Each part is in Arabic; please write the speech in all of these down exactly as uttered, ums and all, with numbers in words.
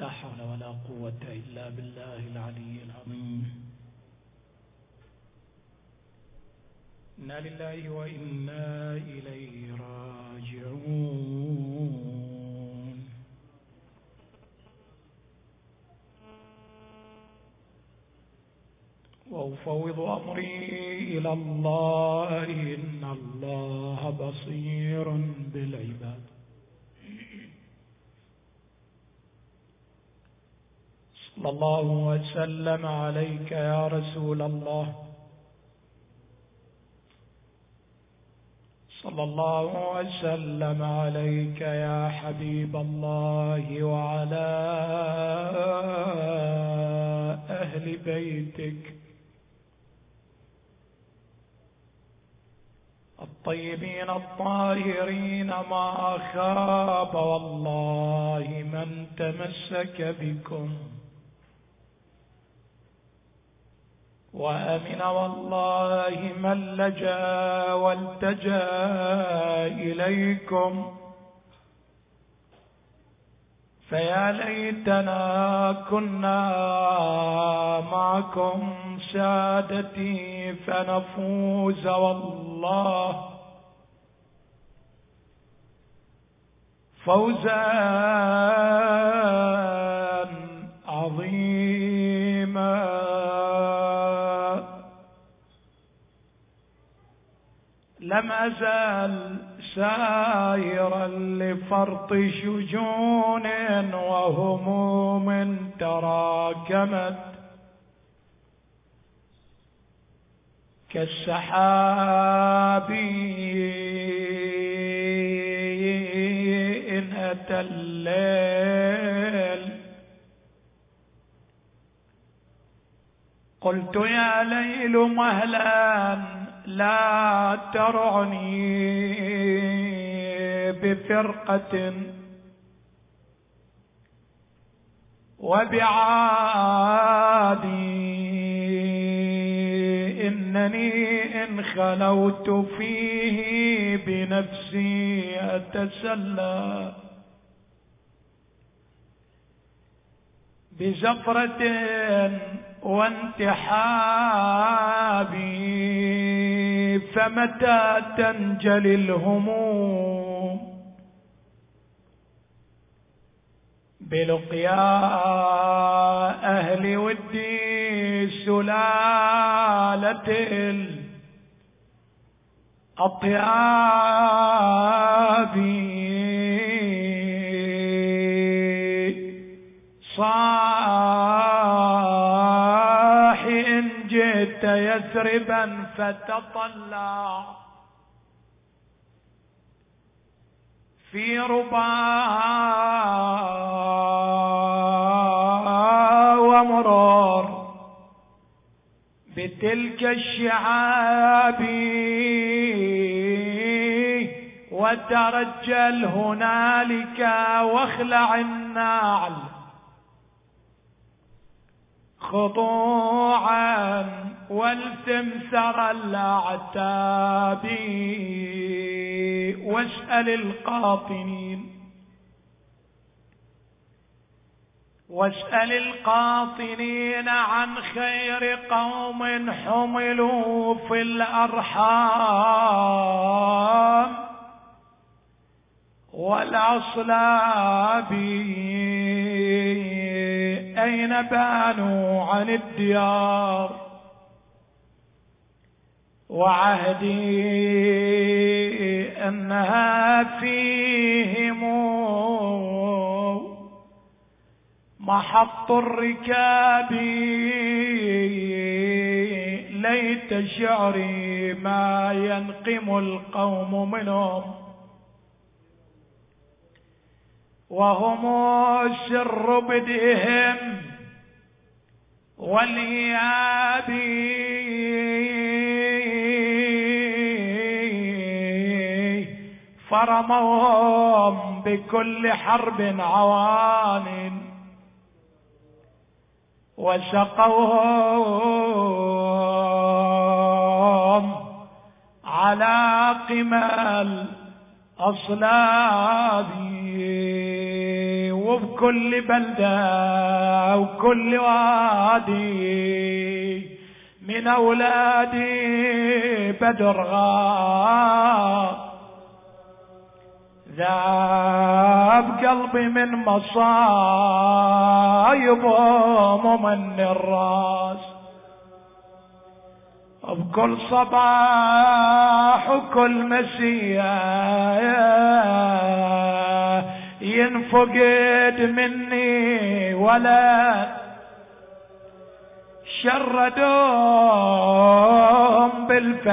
لا حول ولا قوة إلا بالله العلي العظيم. إنا لله وإنا إليه راجعون. وأفوض أمري إلى الله إن الله بصير بالعباد. صلى الله وسلم عليك يا رسول الله، صلى الله وسلم عليك يا حبيب الله، وعلى أهل بيتك الطيبين الطاهرين، ما خاب والله من تمسك بكم، وأمن والله من لجأ والتجأ إليكم. فيا ليتنا كنا معكم سادتي فنفوز والله فوزا عظيما. لم أزال سائرا لفرط شجون وهموم تراكمت كالسحاب إن أتى الليل. قلت يا ليل مهلا لا ترعني بفرقة وبعادي، إنني إن خلوت فيه بنفسي أتسلى بزفرة وانتحابي. فمتى تنجلي الهموم بلقيا أهل ودي سلالة الأطياب. صاح إن جئت يثربا فتطلع في ربا ومرار بتلك الشعاب، وترجل هنالك واخلع النعل خضوعا والتم ثرى الاعتاب. واسأل القاطنين واسأل القاطنين عن خير قوم حملوا في الأرحام والأصلاب، أين بانوا عن الديار وعهدي أنها فيهم محط الركاب. ليت شعري ما ينقم القوم منهم وهم سر بدهم والإياب. فرموهم بكل حرب عوان وسقوهم على قمى الأصلاب. وبكل بلدة وكل وادي من أولادي بدر غاب، ذاب قلبي من مصايبهم ومن الراس، بكل صباح وكل مسيا ينفقد مني ولد، شردهم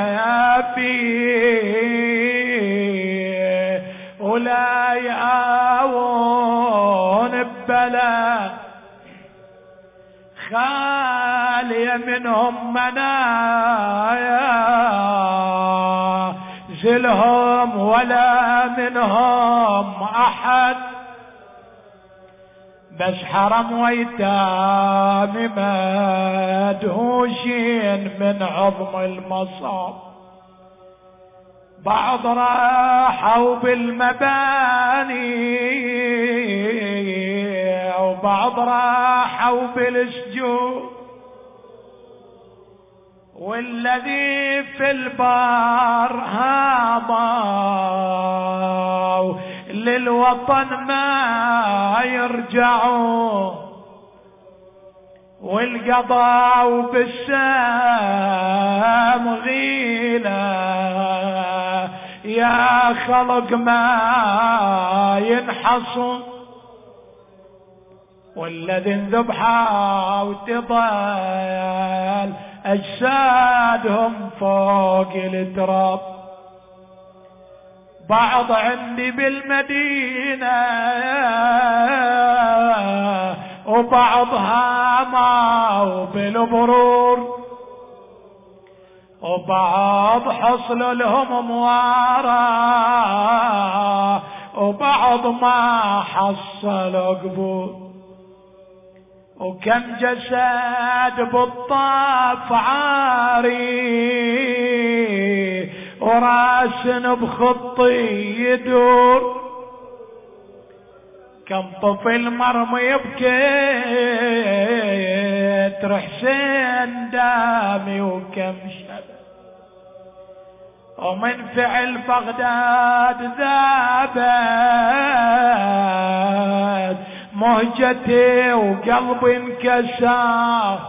بالفيافي ولا يعاون ببلد، خالية منهم منايا زلهم ولا منهم أحد، بس حرم ويتام مدهوشين من عظم المصاب، بعض راحوا بالمباني وبعض راحوا بالسجود، والذي في البار هاموا للوطن ما يرجعوا، والقضاء بالسام غيلة يا خلق ما ينحصوا، والذي انذبحوا وتضال أجسادهم فوق التراب، بعض عندي بالمدينة وبعضها ما بالبرور، وبعض حصل لهم موارى وبعض ما حصلوا قبور، وكم جسد بالطاف عاري وراس بخطي يدور، كم طفل مرمي يبكي حسين دامي، وكم شباب ومن فعل بغداد ذابت مهجتي وقلبي انكسر،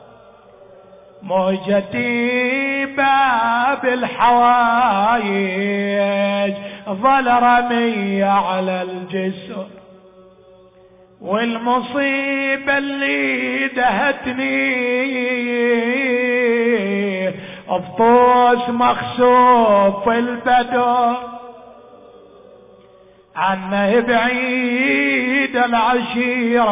موجتي باب الحوايج ظل رمي على الجسر، والمصيبة اللي دهتني بطوس مخسوف البدر، عنه بعيد العشيرة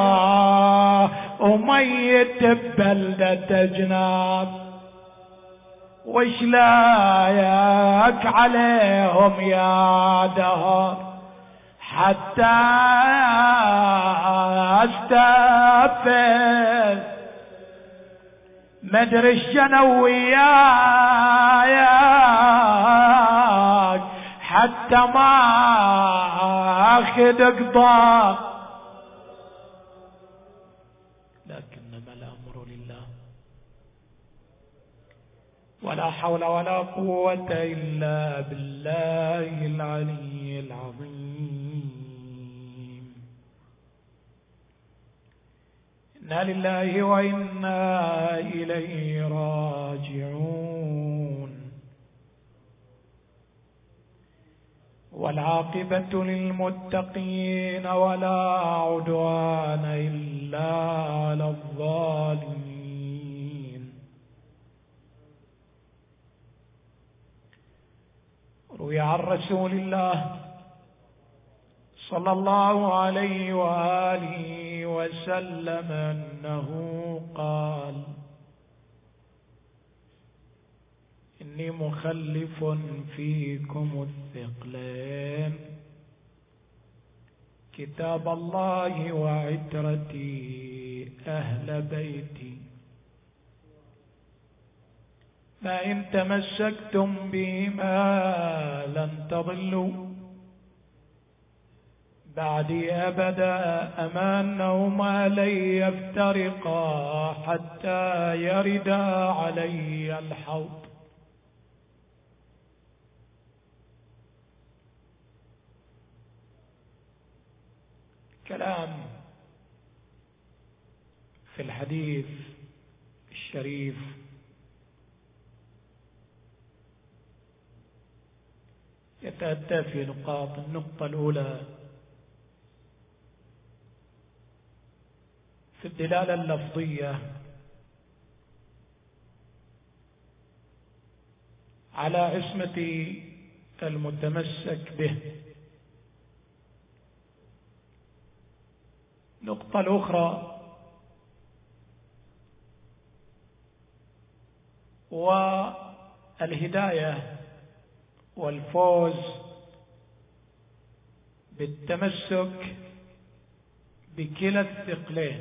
وميت ببلدة جناب، وش لايك عليهم يا دهر حتى استفل، مدري الشنو وياك حتى ما اخذ قضاء، لكنما الامر لله ولا حول ولا قوة الا بالله العلي العظيم. إنا لله وإنا إليه راجعون، والعاقبة للمتقين ولا عدوان إلا على الظالمين. روي عن رسول الله صلى الله عليه وآله وسلم أنه قال: إني مخلف فيكم الثقلين، كتاب الله وعترتي أهل بيتي، فإن تمسكتم بهما لن تضلوا بعدي أبدا أمانهما لن يفترقا حتى يردا علي الحوض. كلام في الحديث الشريف يتأتى في نقاط. النقطة الأولى في الدلالة اللفظية على عصمة المتمسك به. النقطة الأخرى والهداية والفوز بالتمسك بكلا الثقلين،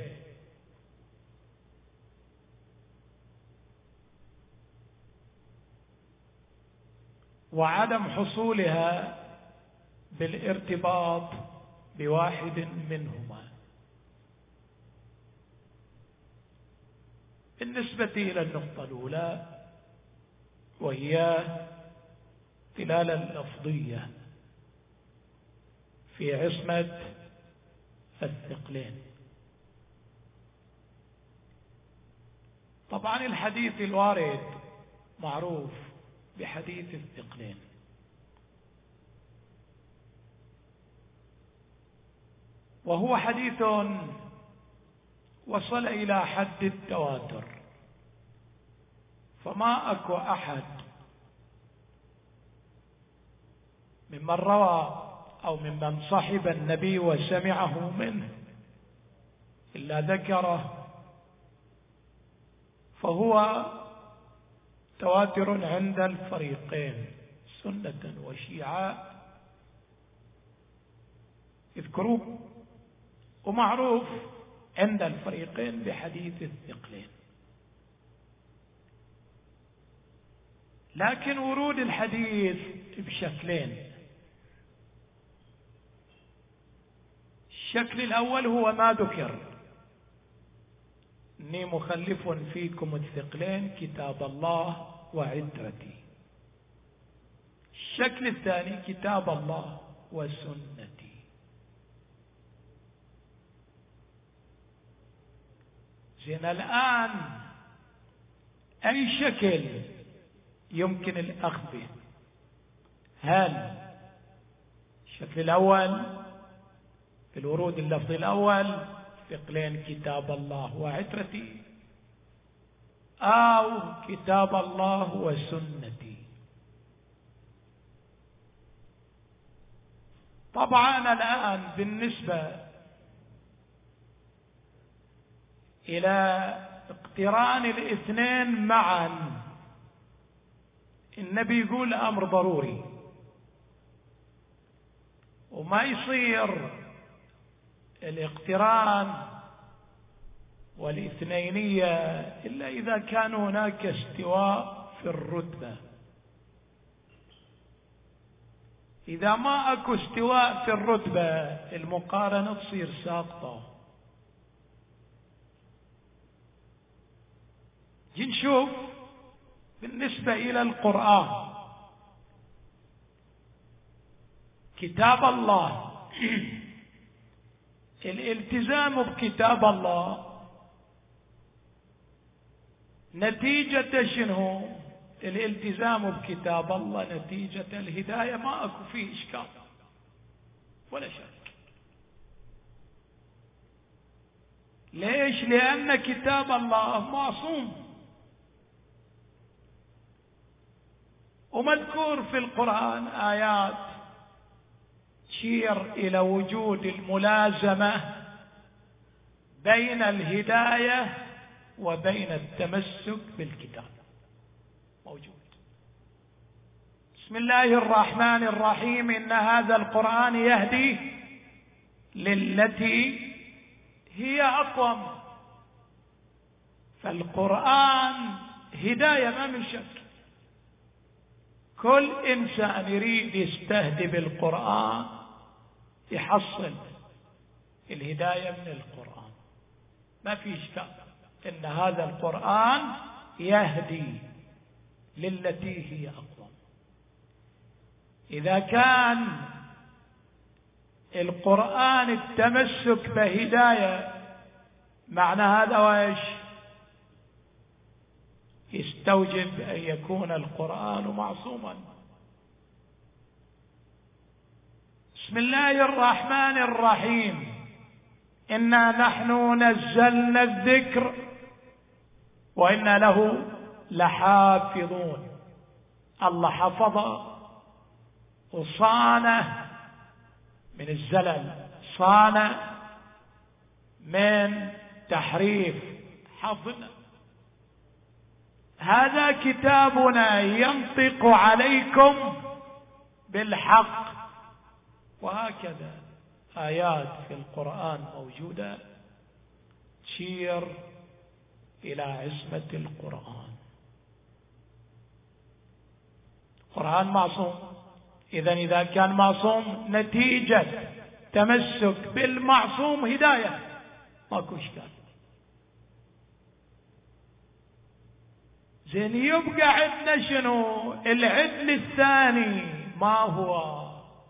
وعدم حصولها بالارتباط بواحد منهما. بالنسبة إلى النقطة الأولى وهي الدلالة اللفظية في عصمة الثقلين، طبعا الحديث الوارد معروف بحديث الثقلين، وهو حديث وصل إلى حد التواتر، فما أكو أحد ممن روى أو ممن صحب النبي وسمعه منه إلا ذكره، فهو تواتر عند الفريقين سنة وشيعة يذكروه، ومعروف عند الفريقين بحديث الثقلين. لكن ورود الحديث بشكلين. الشكل الأول هو ما ذكر: إني مخلف فيكم الثقلين كتاب الله وعترتي. الشكل الثاني كتاب الله وسنتي. زين، الآن أي شكل يمكن الأخذ به؟ هل الشكل الأول في الورود اللفظي الأول ثقلين كتاب الله وعترتي، أو كتاب الله وسنتي؟ طبعا الآن بالنسبة إلى اقتران الاثنين معا، النبي يقول أمر ضروري، وما يصير الاقتران والاثنينية إلا إذا كان هناك استواء في الرتبة. إذا ما أكو استواء في الرتبة المقارنة تصير ساقطة. نشوف بالنسبة إلى القرآن كتاب الله، الالتزام بكتاب الله نتيجة شنو؟ الالتزام بكتاب الله نتيجة الهداية، ما أكو فيه إشكال ولا شك. ليش؟ لأن كتاب الله معصوم، ومذكور في القرآن آيات تشير إلى وجود الملازمة بين الهداية وبين التمسك بالكتاب، موجود. بسم الله الرحمن الرحيم: إن هذا القرآن يهدي للتي هي أقوم. فالقرآن هداية ما من شك. كل إنسان يريد يستهدي بالقرآن يحصل الهداية من القرآن. ما في إشكال إن هذا القرآن يهدي للتي هي أقوم. إذا كان القرآن التمسك بهداية، معنى هذا وإيش؟ يستوجب أن يكون القرآن معصوما. بسم الله الرحمن الرحيم. إنا نحن نزلنا الذكر وإنا له لحافظون. الله حفظ وصانه من الزلل، صانه من تحريف، حفظنا. هذا كتابنا ينطق عليكم بالحق. وهكذا آيات في القرآن موجودة تشير إلى عصمة القرآن. القرآن معصوم. إذن إذا كان معصوم نتيجة تمسك بالمعصوم هداية، ماكو إشكال. زين، يبقى عندنا شنو؟ العدل الثاني ما هو؟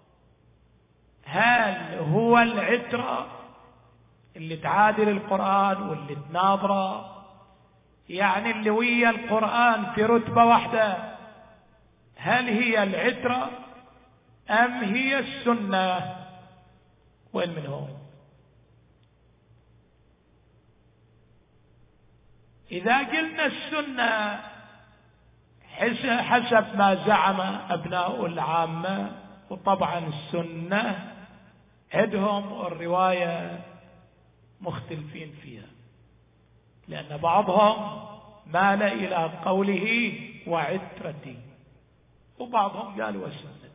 هل هو العترة اللي تعادل القرآن واللي تناظره، يعني اللي ويا القرآن في رتبة واحدة؟ هل هي العترة أم هي السنة؟ وين من هون؟ إذا قلنا السنة حسب ما زعم أبناء العامة، وطبعا السنة عندهم الرواية مختلفين فيها، لأن بعضهم مال إلى قوله وعترتي، وبعضهم قال وسنتي.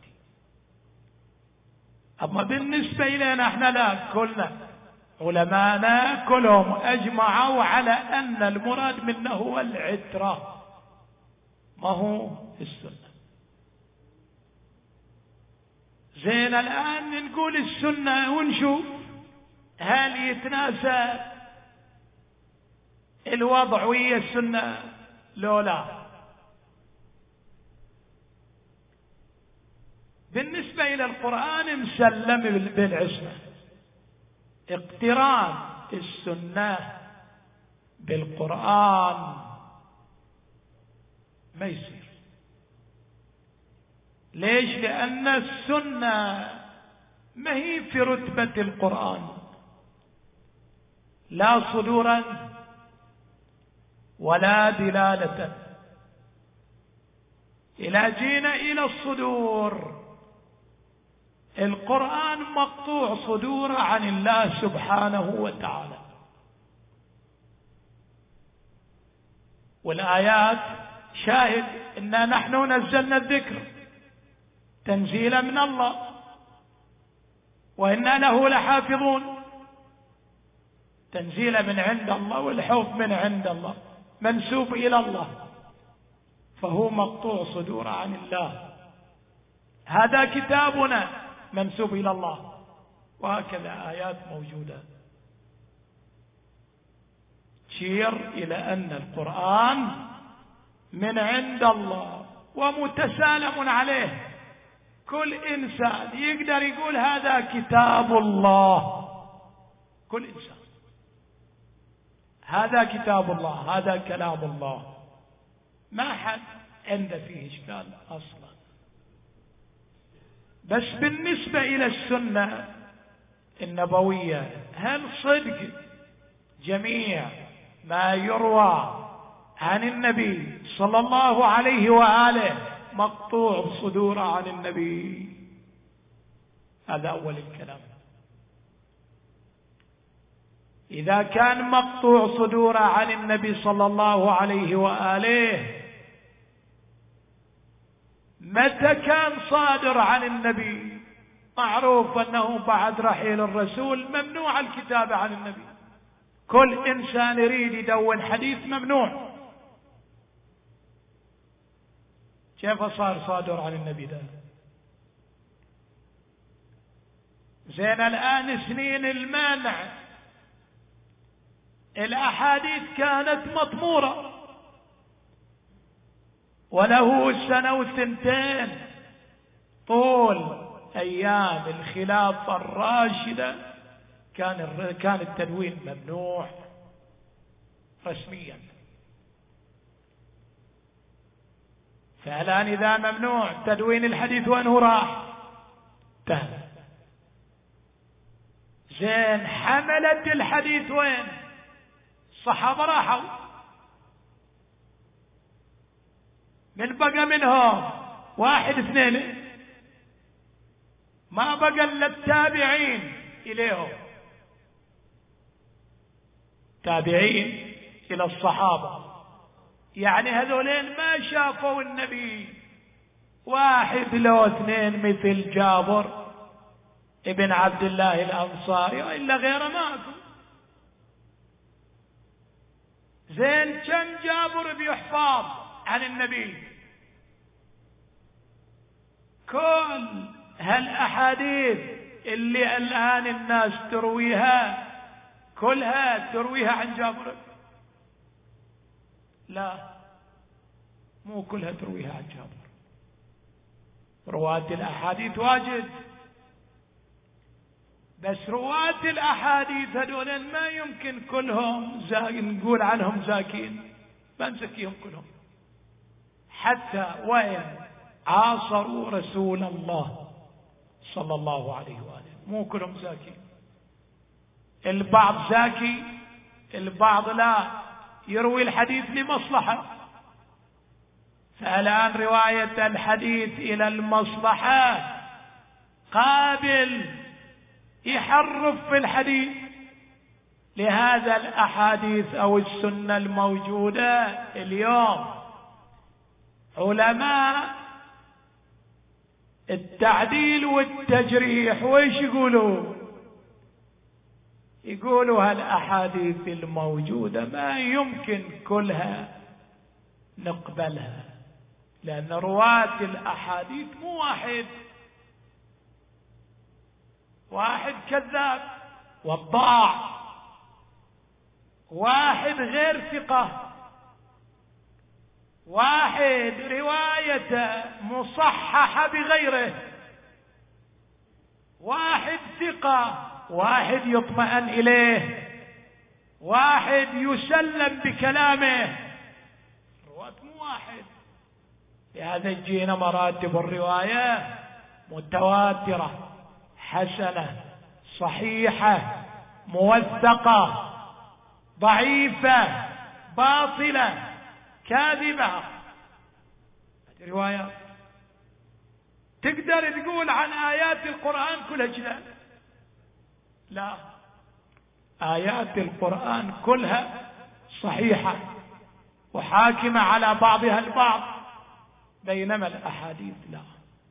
أما بالنسبة إلينا احنا لا، كلنا علماءنا كلهم أجمعوا على أن المراد منه هو العترة، ما هو السنة. زين، الآن نقول السنة ونشوف هل يتناسى الوضع ويا السنة لو لا. بالنسبة إلى القرآن مسلم بالعصمة. اقتران السنة بالقرآن ما يصير. ليش؟ لأن السنة ما هي في رتبة القرآن، لا صدورا ولا دلالة. إذا جينا إلى الصدور، القرآن مقطوع صدور عن الله سبحانه وتعالى، والآيات شاهد إنا نحن نزلنا الذكر تنزيلا من الله وإنا له لحافظون. تنزيلا من عند الله، والحفظ من عند الله، منسوب إلى الله، فهو مقطوع صدور عن الله. هذا كتابنا منسوب إلى الله. وهكذا آيات موجودة تشير إلى أن القرآن من عند الله ومتسالم عليه. كل إنسان يقدر يقول هذا كتاب الله، كل إنسان هذا كتاب الله، هذا كلام الله، ما حد عنده فيه إشكال أصلا. بس بالنسبة إلى السنة النبوية، هل صدق جميع ما يروى عن النبي صلى الله عليه وآله مقطوع صدور عن النبي؟ هذا أول الكلام. إذا كان مقطوع صدور عن النبي صلى الله عليه وآله، متى كان صادر عن النبي؟ معروف أنه بعد رحيل الرسول ممنوع الكتابة عن النبي. كل إنسان يريد يدون حديث ممنوع. كيف صار صادر عن النبي ده؟ زين الآن سنين المنع الأحاديث كانت مطمورة، وله سنة وثنتين طول أيام الخلافة الراشدة كان كان التدوين ممنوع رسميا. فالآن إذا ممنوع تدوين الحديث وأنه راح انتهى. زين حملة الحديث وين؟ الصحابة راحوا، من بقى منهم واحد اثنين، ما بقى الا التابعين اليهم، تابعين الى الصحابة، يعني هذولين ما شافوا النبي، واحد لو اثنين مثل جابر ابن عبد الله الأنصاري وإلا غيره ماكو. زين كم جابر بيحفظ عن النبي؟ كل هالأحاديث اللي الآن الناس ترويها كلها ترويها عن جابر؟ لا، مو كلها ترويها عن جابر. رواة الأحاديث واجد، بس رواة الأحاديث هذول ما يمكن كلهم نقول عنهم زاكين، ما نزكيهم كلهم، حتى وإن عاصروا رسول الله صلى الله عليه وآله مو كلهم زاكين. البعض زاكي، البعض لا، يروي الحديث لمصلحة. فالآن رواية الحديث إلى المصلحة قابل يحرف في الحديث. لهذا الأحاديث أو السنة الموجودة اليوم علماء التعديل والتجريح ويش يقولوا؟ يقولوا هالأحاديث الموجودة ما يمكن كلها نقبلها، لأن رواة الأحاديث مو واحد، واحد كذاب وضاع، واحد غير ثقة، واحد روايته مصححة بغيره، واحد ثقة، واحد يطمئن إليه، واحد يسلم بكلامه، الرواة مو واحد. لهذا جينا مراتب الرواية متواترة، حسنة، صحيحة، موثقة، ضعيفة، باطلة، كاذبة. هذه روايات. تقدر تقول عن آيات القرآن كلها كذا؟ لا، آيات القرآن كلها صحيحة وحاكمة على بعضها البعض، بينما الأحاديث لا.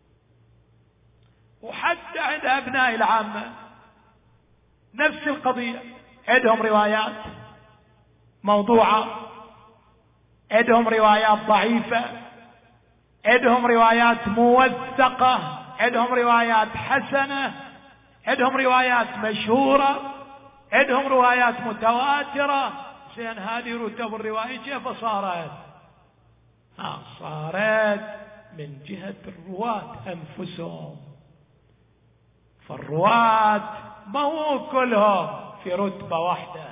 وحتى عند أبناء العامة نفس القضية، عندهم روايات موضوعة، عندهم روايات ضعيفة، عندهم روايات موثقة، عندهم روايات حسنة، عندهم روايات مشهورة، عندهم روايات متواترة. زين هذه رتب الرواية كيف صارت؟ ها صارت من جهة الرواة أنفسهم. فالرواة ما هو كلهم في رتبة واحدة،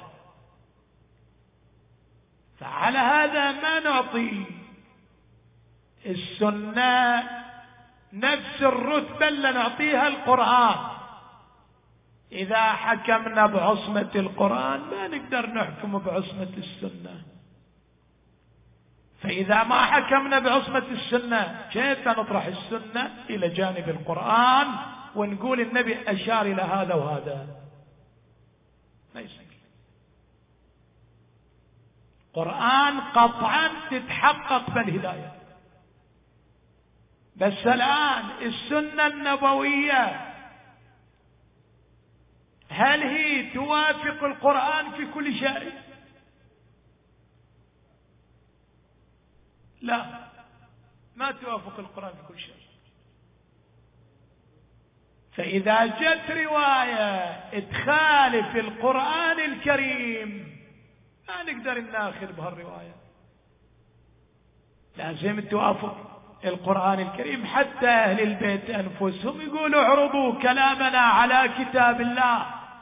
فعلى هذا ما نعطي السنة نفس الرتبة اللي نعطيها القرآن. إذا حكمنا بعصمة القرآن ما نقدر نحكم بعصمة السنة، فإذا ما حكمنا بعصمة السنة كيف نطرح السنة إلى جانب القرآن ونقول النبي أشار إلى هذا وهذا؟ ما يصير. القرآن قطعا تتحقق بالهداية، بس الآن السنة النبوية هل هي توافق القرآن في كل شيء؟ لا، ما توافق القرآن في كل شيء. فإذا جت رواية تخالف القرآن الكريم ما نقدر ناخذ بهالرواية، لازم توافق القرآن الكريم. حتى أهل البيت أنفسهم يقولوا اعرضوا كلامنا على كتاب الله،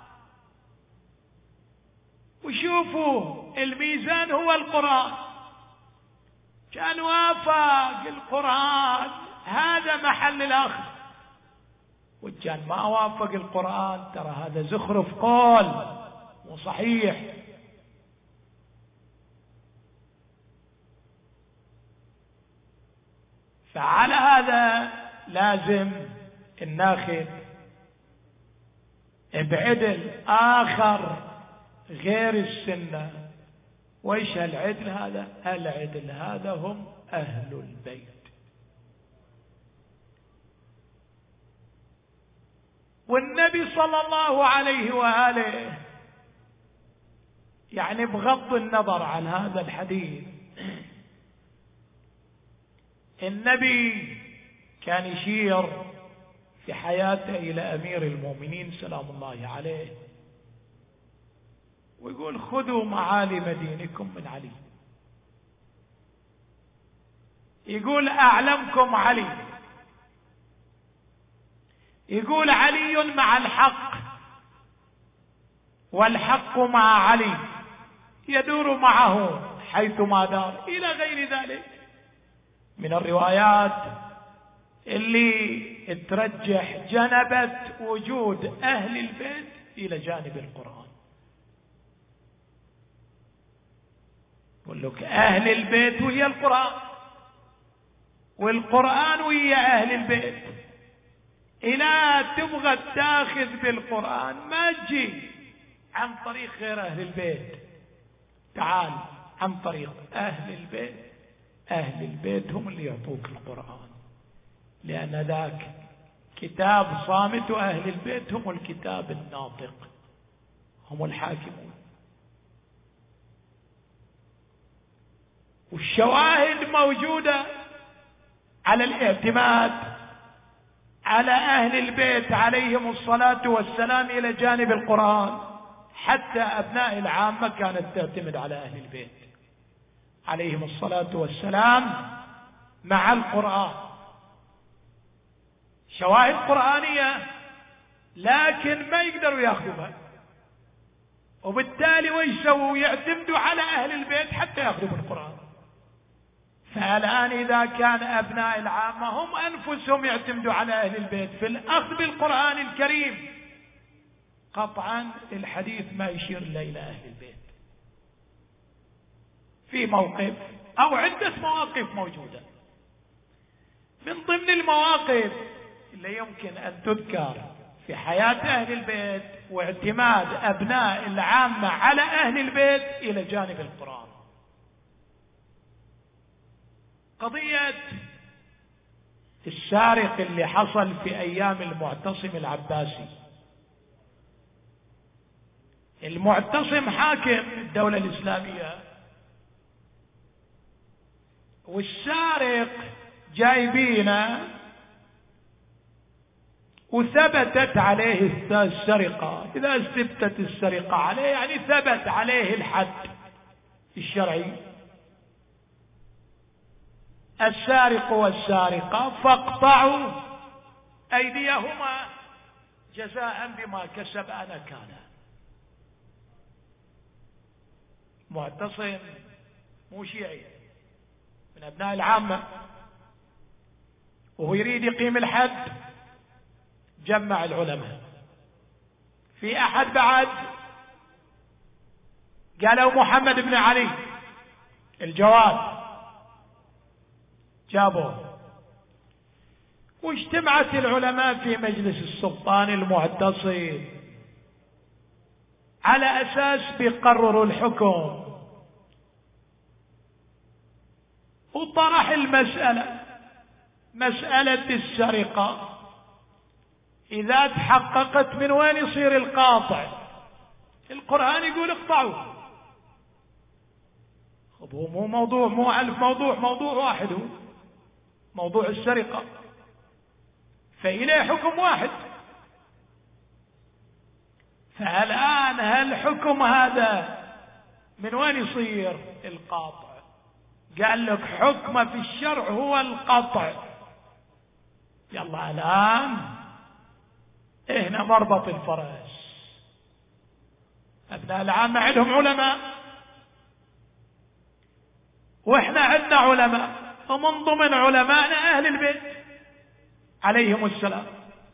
وشوفوا الميزان هو القرآن، كان وافق القرآن هذا محل الأخذ، وكان ما وافق القرآن ترى هذا زخرف قول وصحيح. فعلى هذا لازم الناخذ بعدل آخر غير السنة. وإيش هالعدل هذا؟ العدل هذا هم أهل البيت. والنبي صلى الله عليه وآله يعني بغض النظر عن هذا الحديث، النبي كان يشير في حياته إلى أمير المؤمنين سلام الله عليه ويقول خذوا معالم دينكم من علي. يقول أعلمكم علي، يقول علي مع الحق والحق مع علي يدور معه حيثما دار، إلى غير ذلك من الروايات اللي ترجح جنبة وجود أهل البيت إلى جانب القرآن. يقول لك أهل البيت وهي القرآن، والقرآن وهي أهل البيت. إلى تبغى تاخذ بالقرآن ما تجي عن طريق غير أهل البيت، تعال عن طريق أهل البيت. أهل البيت هم اللي يعطوك القرآن، لأن ذاك كتاب صامت، وأهل البيت هم الكتاب الناطق، هم الحاكمون. والشواهد موجودة على الاعتماد على أهل البيت عليهم الصلاة والسلام إلى جانب القرآن. حتى أبناء العامة كانت تعتمد على أهل البيت عليهم الصلاة والسلام مع القرآن، شواهد قرآنية، لكن ما يقدروا يأخذوها، وبالتالي ويسووا يعتمدوا على أهل البيت حتى يأخذوا بالقرآن. فالآن إذا كان أبناء العامة هم أنفسهم يعتمدوا على أهل البيت في الأخذ بالقرآن الكريم، قطعا الحديث ما يشير إلا إلى أهل البيت في موقف أو عدة مواقف موجودة. من ضمن المواقف اللي يمكن أن تذكر في حياة أهل البيت واعتماد أبناء العامة على أهل البيت إلى جانب القرآن، قضية السارق اللي حصل في أيام المعتصم العباسي. المعتصم حاكم الدولة الإسلامية، والسارق جايبينه وثبتت عليه السرقة. إذا ثبتت السرقة عليه يعني ثبت عليه الحد الشرعي. السارق والسارقة فاقطعوا أيديهما جزاء بما كسب نكالا. معتصم مو شيعي، من أبناء العامة، وهو يريد يقيم الحد، جمع العلماء. في أحد بعد قالوا محمد بن علي الجواد، جابوه واجتمعت العلماء في مجلس السلطان المعتصم على أساس بيقرروا الحكم. وطرح المسألة، مسألة السرقة إذا تحققت من وين يصير القاطع؟ القرآن يقول اقطعوا. هو مو موضوع، مو ألف موضوع، موضوع واحد هو موضوع السرقة، فإليه حكم واحد فالآن هالحكم هذا من وين يصير؟ القاطع. قال لك حكمه في الشرع هو القطع. يلا الآن هنا مربط الفرس. أبناء العامة عندهم علماء وإحنا عندنا علماء، ومن ضمن علمائنا أهل البيت عليهم السلام.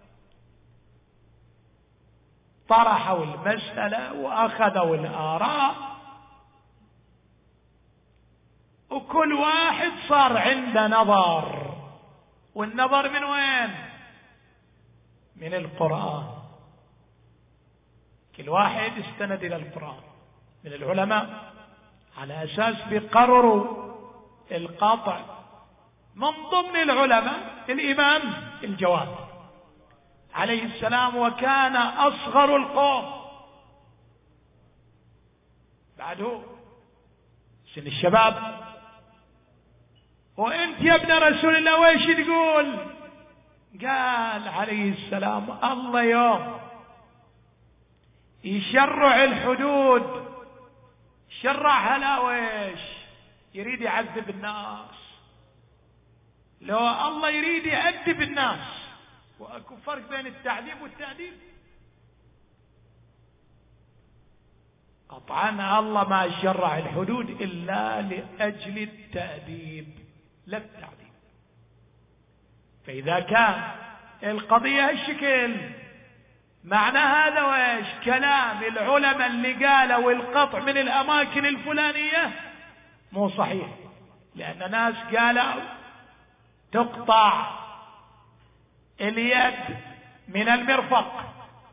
طرحوا المسألة وأخذوا الآراء، وكل واحد صار عنده نظر. والنظر من وين؟ من القرآن. كل واحد استند إلى القرآن من العلماء، على أساس بيقرروا القطع. من ضمن العلماء الإمام الجواد عليه السلام، وكان أصغر القوم بعده سن الشباب. وانت يا ابن رسول الله ويش تقول؟ قال عليه السلام الله يوم يشرع الحدود شرعها لا ويش يريد يعذب الناس. لو الله يريد يأدب الناس، واكو فرق بين التعذيب والتأديب. قطعا الله ما شرع الحدود إلا لأجل التأديب لا التعذيب. فإذا كان القضية هالشكل، معنى هذا وإيش؟ كلام العلماء اللي قالوا القطع من الأماكن الفلانية مو صحيح، لأن ناس قالوا تقطع اليد من المرفق.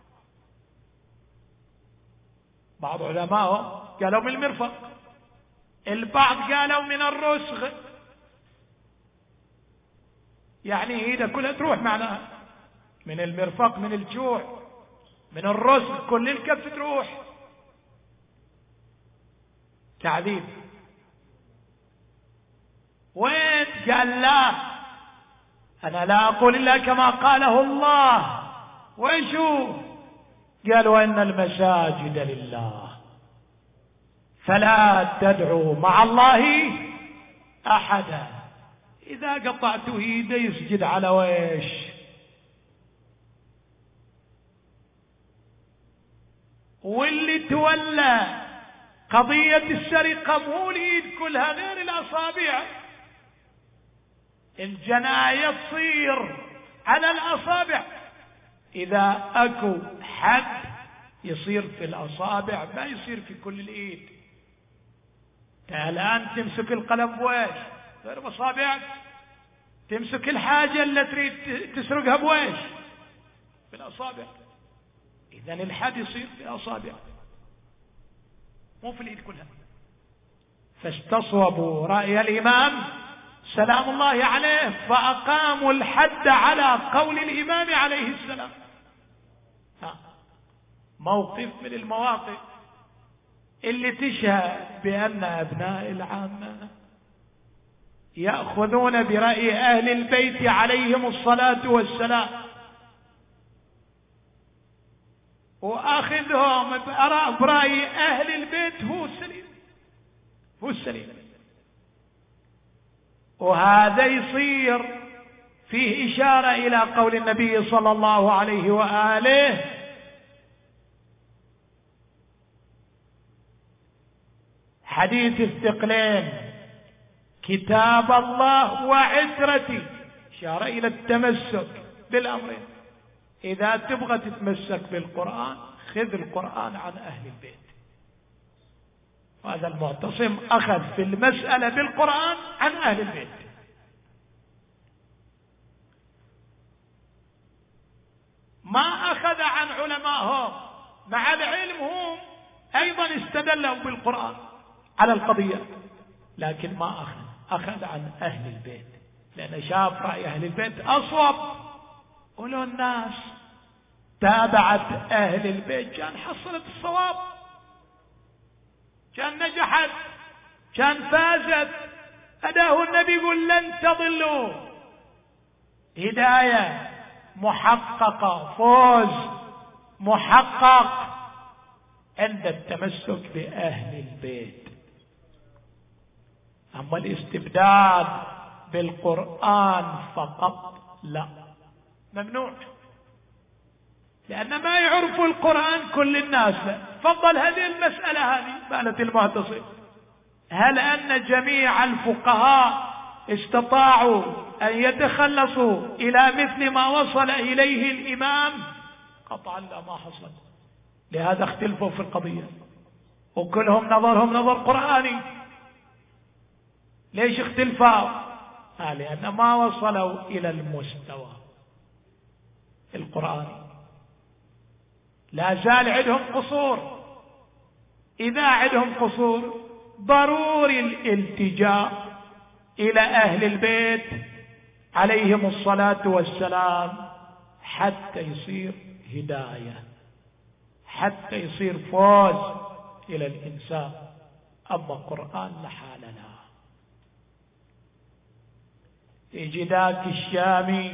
بعض علمائهم قالوا من المرفق، البعض قالوا من الرسغ، يعني ايده كلها تروح معناها من المرفق، من الجوع، من الرسغ كل الكف تروح. تعذيب. وين؟ قال لا، انا لا اقول الا كما قاله الله. وشو قال؟ وان المساجد لله فلا تدعوا مع الله احدا. اذا قطعتوا ايده يسجد على ويش؟ واللي تولى قضية السرقة مو الايد كلها غير الاصابع. الجناية تصير على الاصابع. اذا اكو حد يصير في الاصابع، ما يصير في كل الايد. الان تمسك القلم بويش؟ غير بصابعك. تمسك الحاجة اللي تريد تسرقها بويش؟ بالاصابع. اذا الحد يصير في الاصابع مو في الايد كلها. فاستصوبوا رأي الامام سلام الله عليه، فاقاموا الحد على قول الامام عليه السلام. ها. موقف من المواقف اللي تشهد بأن أبناء العامة يأخذون برأي أهل البيت عليهم الصلاة والسلام، وأخذهم برأي أهل البيت هو السليم، هو السليم. وهذا يصير فيه إشارة إلى قول النبي صلى الله عليه وآله: حديث الثقلين كتاب الله وعترتي، إشارة إلى التمسك بالأمرين. إذا تبغى تتمسك بالقرآن خذ القرآن عن أهل البيت. وهذا المعتصم أخذ في المسألة بالقرآن عن أهل البيت. ما أخذ عن علمائهم، مع العلم هم أيضا استدلوا بالقرآن على القضية، لكن ما أخذ أخذ عن أهل البيت، لأن شاف رأي أهل البيت أصوب. ولو الناس تابعت أهل البيت كان حصلت الصواب، كان نجحت، كان فازت. أداه النبي يقول: لن تضلوا، هداية محققة، فوز محقق عند التمسك بأهل البيت. أما الاستبداد بالقرآن فقط لا، ممنوع، لأن ما يعرفوا القرآن كل الناس. لا. فضل هذه المسألة هذه قالت المعتصم: هل أن جميع الفقهاء استطاعوا أن يتخلصوا إلى مثل ما وصل إليه الإمام؟ قطعا لا، ما حصل. لهذا اختلفوا في القضية، وكلهم نظرهم نظر قرآني. ليش اختلفوا؟ آه لأن ما وصلوا إلى المستوى القرآني، لا زال عندهم قصور. إذا عندهم قصور ضروري الالتجاء إلى أهل البيت عليهم الصلاة والسلام حتى يصير هداية، حتى يصير فوز إلى الإنسان. أما القرآن لحال لا. يجي ذاك الشامي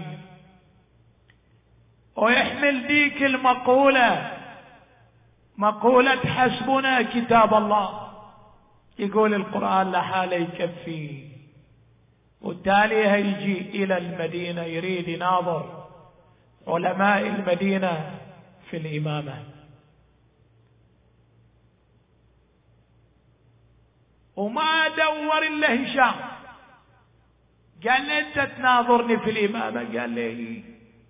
ويحمل ديك المقولة، مقولة حسبنا كتاب الله، يقول القرآن لحاله يكفي، والتالي هيجي إلى المدينة يريد يناظر علماء المدينة في الإمامة، وما دور إلا هشام. قال لي أنت تناظرني في الإمامة؟ قال لي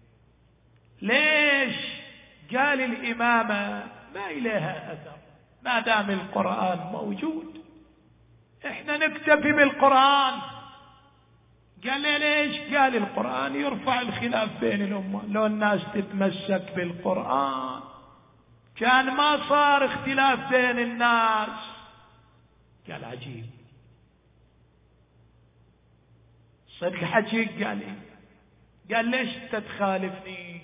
ليش؟ قال الإمامة ما إليها أثر ما دام القرآن موجود، إحنا نكتفي بالقرآن. قال لي ليش؟ قال القرآن يرفع الخلاف بين الأمة، لو الناس تتمسك بالقرآن كان ما صار اختلاف بين الناس. قال عجيب، صدق حكيك؟ قال لي قال ليش تتخالفني؟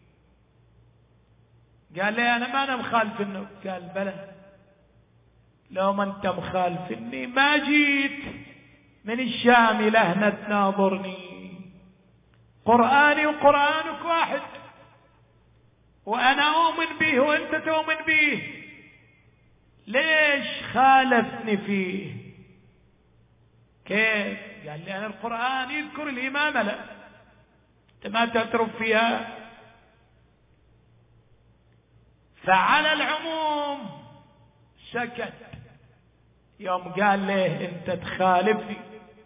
قال لي أنا ما أنا مخالفنك. قال بلى، لو ما أنت مخالفني ما جيت من الشام لهنا تناظرني. قرآني وقرآنك واحد، وأنا أؤمن به وأنت تؤمن به، ليش خالفني فيه؟ كيف؟ قال لي أنا القرآن يذكر الإمامة، لا أنت ما تعترف فيها. فعلى العموم سكت. يوم قال له أنت تخالفني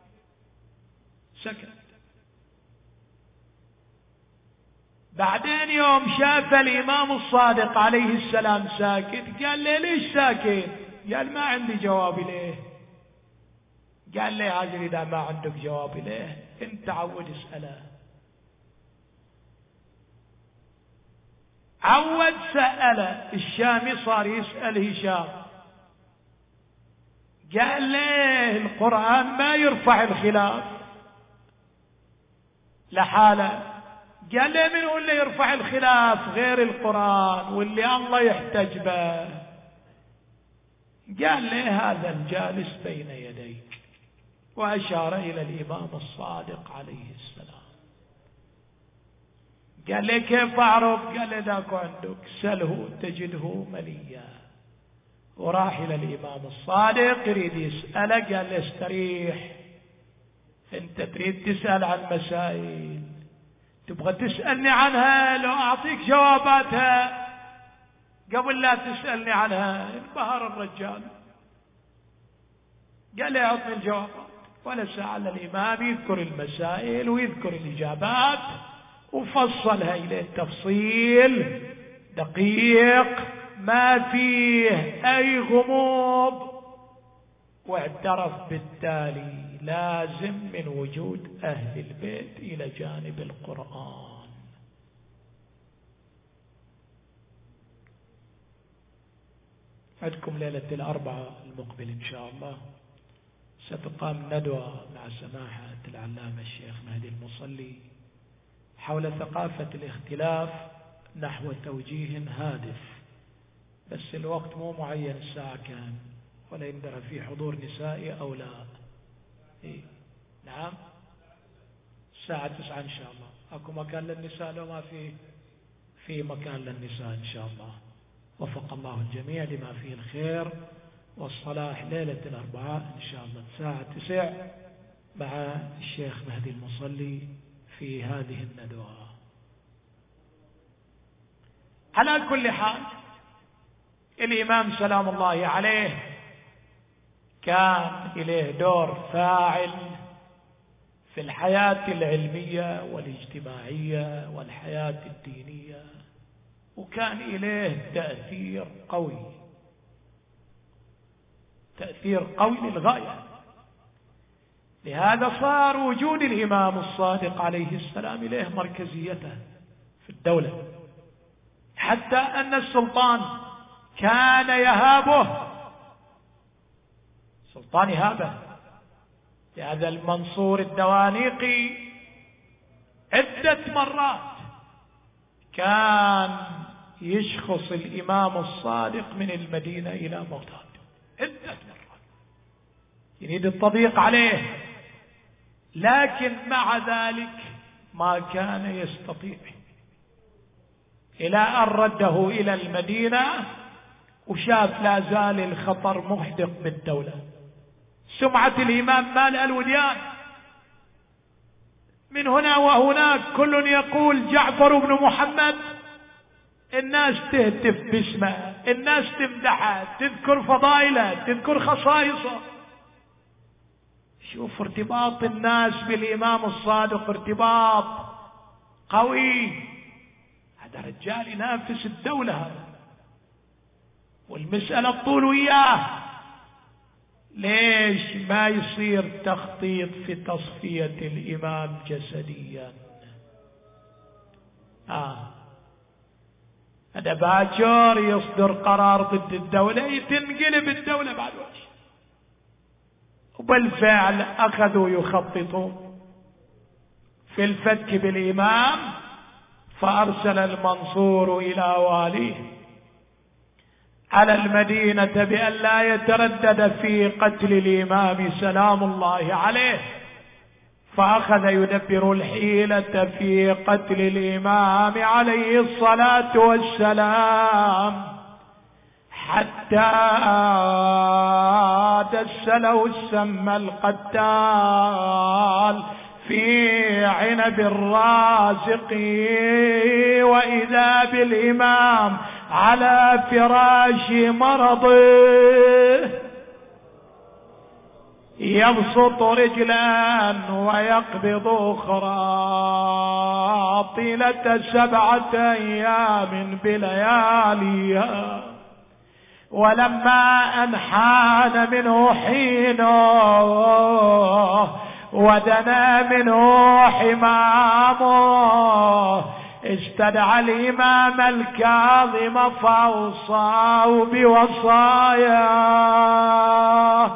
سكت. بعدين يوم شاف الإمام الصادق عليه السلام ساكت، قال له ليش ساكت؟ قال ما عندي جواب ليه. قال له عاجل إذا ما عندك جواب ليه انت عود اسأله. عود سأله. الشامي صار يسأل هشام، قال له القرآن ما يرفع الخلاف لحاله. قال له من هو اللي يرفع الخلاف غير القرآن واللي الله يحتج به؟ قال له هذا الجالس بين يديك، وأشار إلى الإمام الصادق عليه السلام. قال له كيف أعرف؟ قال له ذاك عندك سله تجده مليا. وراح إلى الإمام الصادق يريد يسأله، قال له استريح، أنت تريد تسأل عن مسائل تبغى تسألني عنها، لو أعطيك جواباتها قبل لا تسألني عنها. انبهر الرجال، قال له أعطني الجوابات. ولسأل الإمام يذكر المسائل ويذكر الإجابات، وفصلها إلى تفصيل دقيق ما فيه أي غموض، واعترف بالتالي لازم من وجود أهل البيت إلى جانب القرآن. عندكم ليلة الأربعاء المقبل إن شاء الله ستقام ندوة مع سماحة العلامة الشيخ مهدي المصلي حول ثقافة الاختلاف نحو توجيه هادف، بس الوقت مو معين الساعة كام، ولا يندرى في حضور نسائي أو لا. إيه؟ نعم الساعة تسعة إن شاء الله. أكو مكان للنساء؟ لو ما في في مكان للنساء إن شاء الله. وفق الله الجميع لما فيه الخير والصلاح. ليلة الأربعاء إن شاء الله الساعة تسع مع الشيخ مهدي المصلي في هذه الندوة. على كل حال، الإمام سلام الله عليه كان إليه دور فاعل في الحياة العلمية والاجتماعية والحياة الدينية، وكان إليه تأثير قوي، تأثير قوي للغاية. لهذا صار وجود الإمام الصادق عليه السلام إليه مركزيته في الدولة، حتى أن السلطان كان يهابه، سلطان يهابه. لهذا المنصور الدوانيقي عدة مرات كان يشخص الإمام الصادق من المدينة إلى بغداد، عدة مرات يريد التضييق عليه، لكن مع ذلك ما كان يستطيع، إلى أن رده إلى المدينة وشاف لا زال الخطر محدق بالدولة. سمعة الإمام مال الوديان، من هنا وهناك كل يقول جعفر بن محمد، الناس تهتف باسمه، الناس تمدحه، تذكر فضائله، تذكر خصائصه. شوف ارتباط الناس بالإمام الصادق ارتباط قوي. هذا رجال ينافس الدولة هذا، والمسألة الطول وياه. ليش ما يصير تخطيط في تصفية الإمام جسديا؟ آه هذا باكر يصدر قرار ضد الدولة، تنقلب الدولة بعد وجه. وبالفعل أخذوا يخططون في الفتك بالإمام، فأرسل المنصور إلى واليه على المدينة بأن لا يتردد في قتل الإمام سلام الله عليه، فأخذ يدبر الحيلة في قتل الإمام عليه الصلاة والسلام، حتى دسله السم القتال في عنب الرازق، وإذا بالإمام على فراش مرضه يبسط رجلا ويقبض أخرى طيلة سبعة أيام بلياليها. ولما أن حان منه حينه ودنا منه حمامه، استدعى الإمام الكاظم فأوصاه بوصاياه: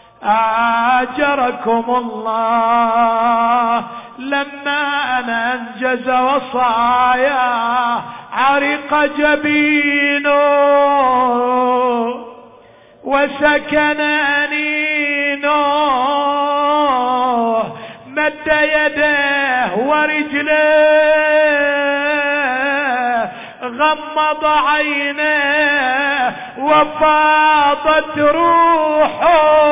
آجركم الله، لما أنا أنجز وصايا عرق جبينه وسكن أنينه، مد يديه ورجليه، غمض عينيه وفاضت روحه.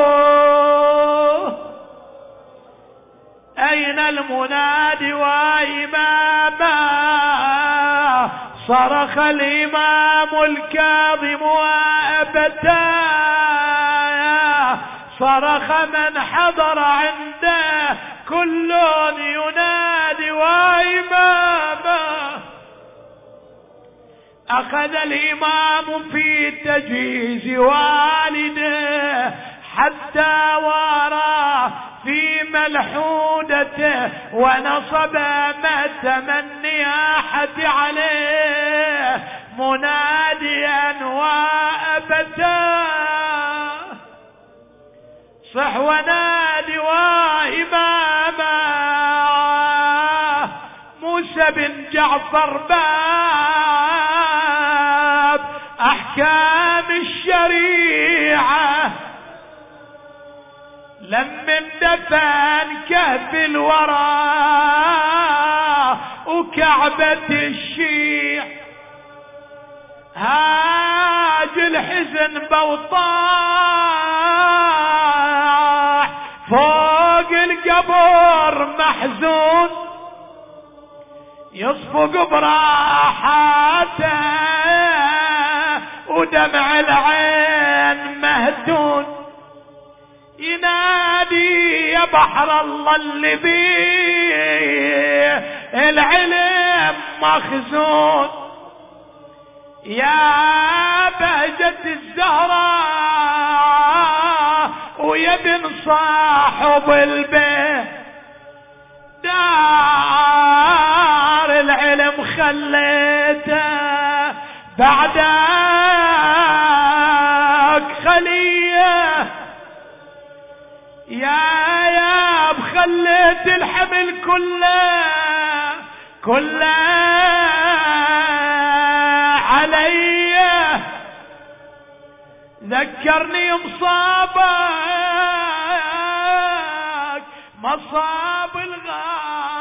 أين المنادي وإماما؟ صرخ الإمام الكاظم وأبتاه، صرخ من حضر عنده كل ينادي وإماما. أخذ الإمام في تجهيز والده حتى وارى في ملحودته، ونصب مأتم النياحة عليه مناديا وأبتاه: صح ونادي وإماما. موسى بن جعفر باب أحكام الشريعة، لمن دفن كهف الورى وكعبة الشيع، هاج الحزن بوطاح فوق القبر محزون يصفق براحاته ودمع العين مهدون ينادي يا بحر الله اللي بيه العلم مخزون يا بهجة الزهراء ويا بن صاحب البيت دار العلم خليته بعدك خليه يا يا بخليت الحمل كله كله علي ذكرني مصابك مصاب الغار